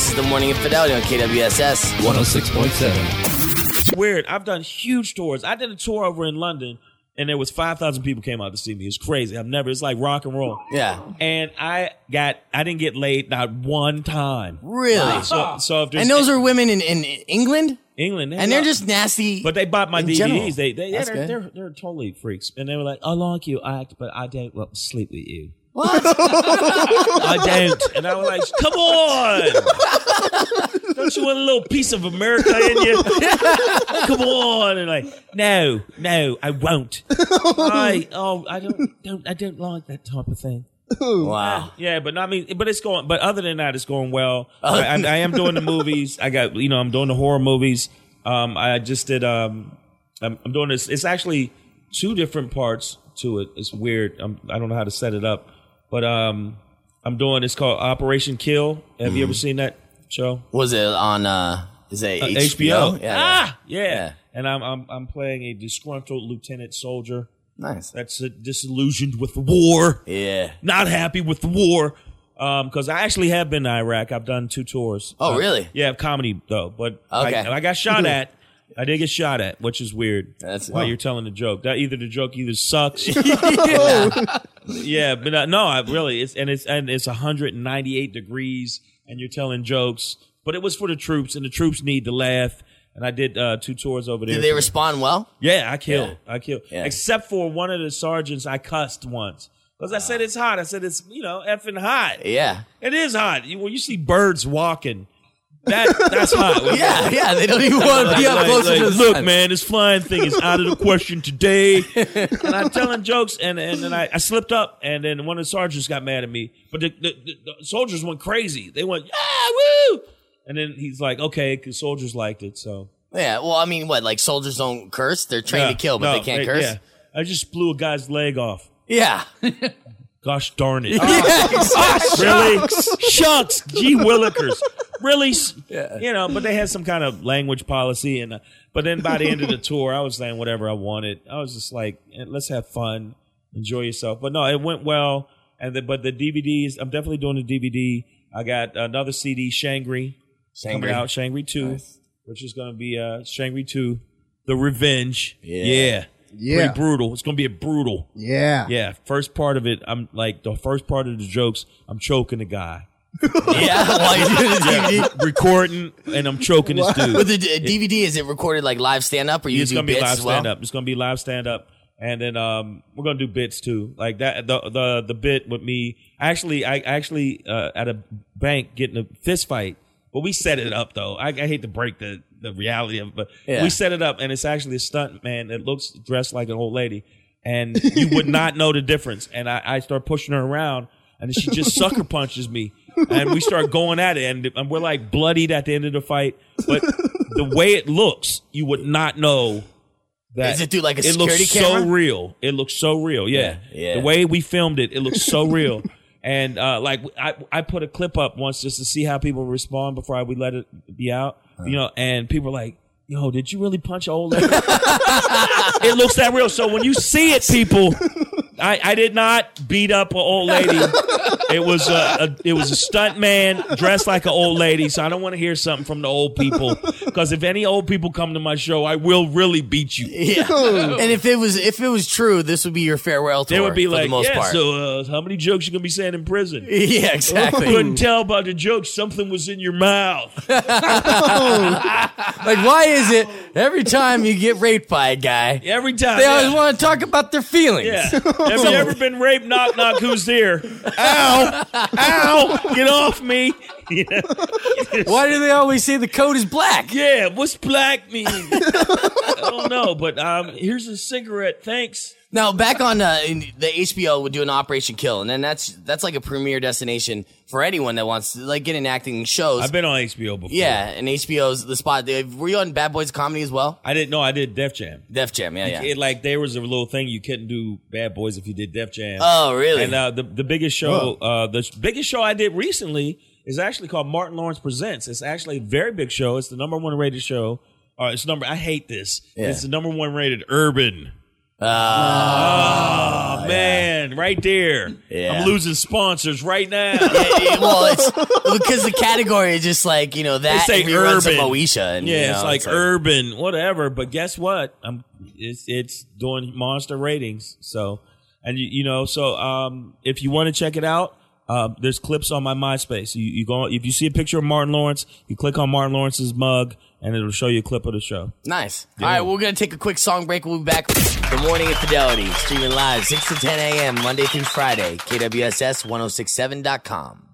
This is the Morning Infidelity on KWSS 106.7. It's weird. I've done huge tours. I did a tour over in London, and there was 5,000 people came out to see me. It's crazy. It's like rock and roll. Yeah. And I didn't get laid not one time. Really? So if there's And those are women in England? England, And they're just nasty. But they bought my in DVDs. general. They're totally freaks. And they were like, I like you act, but I don't want to sleep with you. What? I don't. And I was like, come on. Don't you want a little piece of America in you? Come on. And like, no, I won't. I don't like that type of thing. Wow. Yeah, but it's going. But other than that, it's going well. I am doing the movies. I'm doing the horror movies. I just did. I'm doing this. It's actually 2 different parts to it. It's weird. I don't know how to set it up, but I'm doing. It's called Operation Kill. Have you ever seen that show? Was it on? Is it HBO? Yeah. And I'm playing a disgruntled lieutenant soldier. Nice. That's disillusioned with the war. Yeah. Not happy with the war. Because I actually have been to Iraq. I've done 2 tours. Oh, really? Yeah, comedy though. But okay. I got shot at. I did get shot at, which is weird. That's while you're telling the joke. The joke either sucks. Yeah, but no, I really it's 198 degrees, and you're telling jokes. But it was for the troops, and the troops need to laugh. And I did 2 tours over there. Did they respond well? Yeah, I killed. Yeah. Except for one of the sergeants, I cussed once. Because I said it's hot. I said it's, effing hot. Yeah. It is hot. When you see birds walking, that's hot. Yeah, they don't even want to be up closer to the look, sun. man, this flying thing is out of the question today. And I'm telling jokes, and then I slipped up, and then one of the sergeants got mad at me. But the soldiers went crazy. They went, yeah, woo! And then he's like, okay, because soldiers liked it, so. Yeah, well, I mean, what, like soldiers don't curse? They're trained to kill, but they can't curse? Yeah. I just blew a guy's leg off. Yeah. Gosh darn it. Really? Shucks. Gee willikers. Really? Yeah. But they had some kind of language policy. But then by the end of the tour, I was saying whatever I wanted. I was just like, let's have fun. Enjoy yourself. But no, it went well. But the DVDs, I'm definitely doing the DVD. I got another CD, Shangri. Coming out, Shangri 2, nice. Which is going to be Shangri 2, The Revenge. Yeah. Pretty brutal. It's going to be a brutal. Yeah. First part of it, I'm like, the first part of the jokes, I'm choking the guy. Yeah, while you're doing the DVD? Recording, and I'm choking this dude. But the DVD, is it recorded like live stand-up, or you do bits as well? It's going to be live stand-up. And then we're going to do bits, too. Like that, the bit with me. I actually at a bank getting a fist fight. But we set it up, though. I hate to break the reality of it, but we set it up, and it's actually a stunt man that looks dressed like an old lady, and you would not know the difference. And I start pushing her around, and she just sucker punches me, and we start going at it, and we're like bloodied at the end of the fight. But the way it looks, you would not know that. Is it through like a security camera? It looks so real. It looks so real. Yeah. The way we filmed it, it looks so real. And I put a clip up once just to see how people respond before we let it be out, and people are like, yo, did you really punch an old lady? It looks that real. So when you see it, people, I did not beat up an old lady. It was a stunt man dressed like an old lady. So I don't want to hear something from the old people, because if any old people come to my show, I will really beat you. Yeah. And if it was true, this would be your farewell tour. They would be for like, the most part. So how many jokes you gonna be saying in prison? Yeah, exactly. I couldn't tell by the jokes. Something was in your mouth. Like, why is it every time you get raped by a guy, every time they always want to talk about their feelings? Yeah. Have you ever been raped? Knock, knock. Who's there? Ow! Ow! Get off me! Why do they always say the code is black? Yeah, what's black mean? I don't know, but here's a cigarette. Thanks. Now, back on the HBO would do an Operation Kill, and then that's like a premier destination for anyone that wants to like get in acting shows. I've been on HBO before. Yeah, and HBO's the spot. Were you on Bad Boys Comedy as well? I didn't know. I did Def Jam. Def Jam, yeah. Like there was a little thing you couldn't do Bad Boys if you did Def Jam. Oh, really? And the biggest show, the biggest show I did recently is actually called Martin Lawrence Presents. It's actually a very big show. It's the #1 rated show. I hate this. Yeah. It's the #1 rated urban Oh, man, right there. Yeah. I'm losing sponsors right now. Well, it's because the category is just like, you know, that They say reruns of urban. Moesha. And, Yeah, you know, it's like urban, whatever. But guess what? It's doing monster ratings. So, and if you want to check it out, there's clips on my MySpace. You go if you see a picture of Martin Lawrence, you click on Martin Lawrence's mug, and it'll show you a clip of the show. Nice. All right, we're going to take a quick song break. We'll be back. The Morning Infidelity, streaming live 6 to 10 a.m. Monday through Friday. KWSS1067.com.